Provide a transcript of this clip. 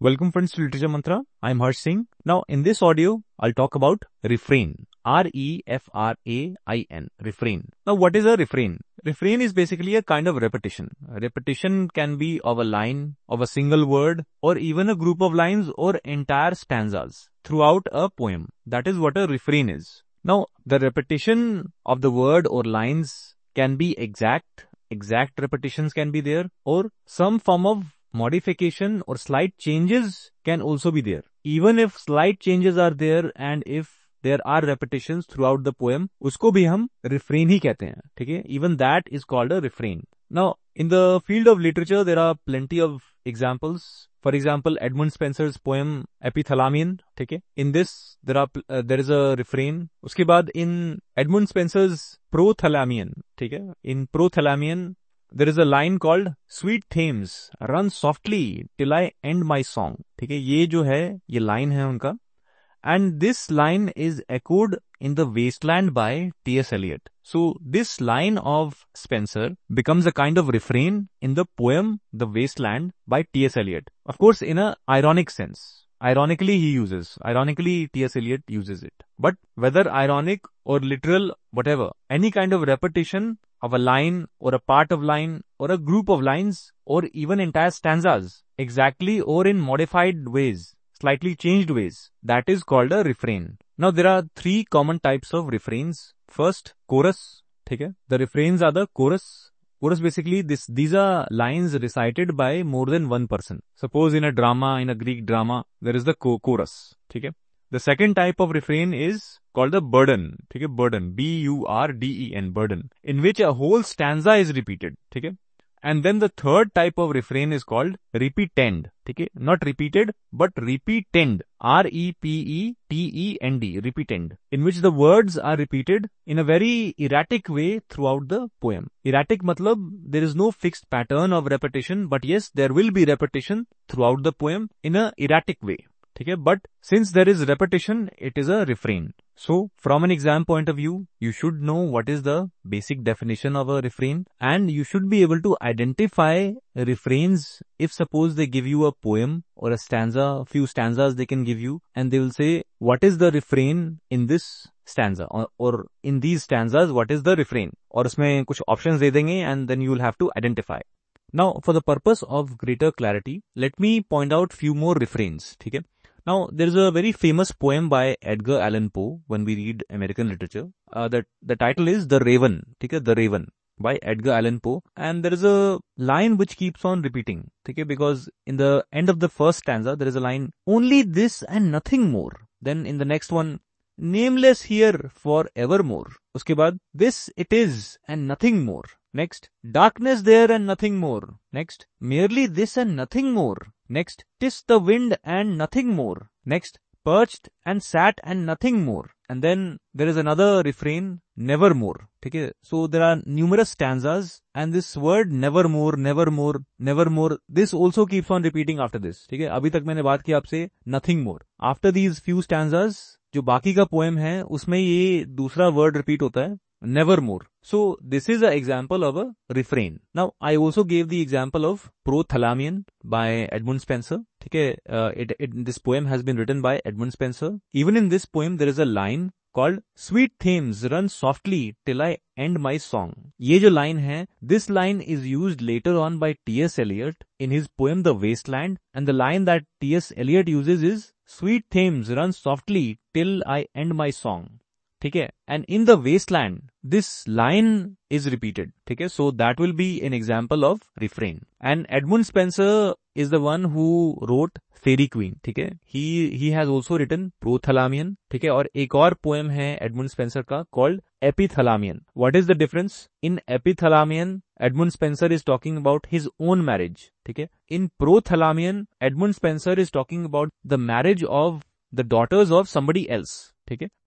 Welcome friends to Literature Mantra. I'm Harsh Singh. Now in this audio, I'll talk about refrain. R-E-F-R-A-I-N. Refrain. Now what is a refrain? Refrain is basically a kind of repetition. A repetition can be of a line, of a single word, or even a group of lines or entire stanzas throughout a poem. That is what a refrain is. Now the repetition of the word or lines can be exact repetitions can be there, or some form of modification or slight changes can also be there. Even if slight changes are there and if there are repetitions throughout the poem, उसको भी हम refrain ही कहते हैं, ठीक है? Even that is called a refrain. Now, in the field of literature, there are plenty of examples. For example, Edmund Spenser's poem Epithalamion, ठीक है? In this, there is a refrain. उसके बाद in Edmund Spenser's Prothalamion, ठीक है? In Prothalamion, there is a line called Sweet Thames, run softly till I end my song. ठीक है, ये जो है ये line है उनका. And this line is echoed in The Wasteland by T.S. Eliot. So this line of Spenser becomes a kind of refrain in the poem The Wasteland by T.S. Eliot. Of course, in a ironic sense. Ironically T.S. Eliot uses it. But whether ironic or literal, whatever, any kind of repetition of a line or a part of line or a group of lines or even entire stanzas, exactly or in modified ways, slightly changed ways, that is called a refrain. Now there are three common types of refrains. First, chorus. Okay? The refrains are the chorus. Chorus basically, these are lines recited by more than one person. Suppose in a drama, in a Greek drama, there is the chorus. Okay? The second type of refrain is called the burden. Okay? Burden. B-U-R-D-E-N. Burden. In which a whole stanza is repeated. Okay? And then the third type of refrain is called repeatend. Okay? Not repeated, but repeatend. R-E-P-E-T-E-N-D. Repeatend. In which the words are repeated in a very erratic way throughout the poem. Erratic matlab, there is no fixed pattern of repetition, but yes, there will be repetition throughout the poem in a erratic way. Okay? But since there is repetition, it is a refrain. So, from an exam point of view, you should know what is the basic definition of a refrain, and you should be able to identify refrains if suppose they give you a poem or a stanza, a few stanzas they can give you, and they will say, what is the refrain in this stanza, or in these stanzas, what is the refrain? और उसमें कुछ options दे देंगे, and then you will have to identify. Now, for the purpose of greater clarity, let me point out few more refrains, ठीक है? Now, there is a very famous poem by Edgar Allan Poe when we read American literature. The title is The Raven, okay? The Raven by Edgar Allan Poe. And there is a line which keeps on repeating, okay? Because in the end of the first stanza, there is a line, only this and nothing more. Then in the next one, nameless here for evermore. Uske baad, this it is and nothing more. Next, darkness there and nothing more. Next, merely this and nothing more. Next, 'tis the wind and nothing more. Next, perched and sat and nothing more. And then there is another refrain, nevermore. Okay? So there are numerous stanzas, and this word nevermore, nevermore, nevermore, this also keeps on repeating after this. Okay? अभी तक मैंने बात की आपसे nothing more. After these few stanzas, जो बाकी का poem है, उसमें ये दूसरा word repeat होता है, nevermore. So this is an example of a refrain. Now I also gave the example of Prothalamion by Edmund Spenser. Okay, this poem has been written by Edmund Spenser. Even in this poem there is a line called Sweet Thames, run softly till I end my song. ये जो line है, this line is used later on by T.S. Eliot in his poem The Wasteland, and the line that T.S. Eliot uses is Sweet Thames, run softly till I end my song. Okay? And in The Wasteland, this line is repeated. Okay? So that will be an example of refrain. And Edmund Spenser is the one who wrote Fairy Queen. Okay? He has also written Prothalamion. Okay? और एक और poem है Edmund Spenser का called Epithalamion. What is the difference? In Epithalamion, Edmund Spenser is talking about his own marriage. Okay? In Prothalamion, Edmund Spenser is talking about the marriage of the daughters of somebody else. Okay?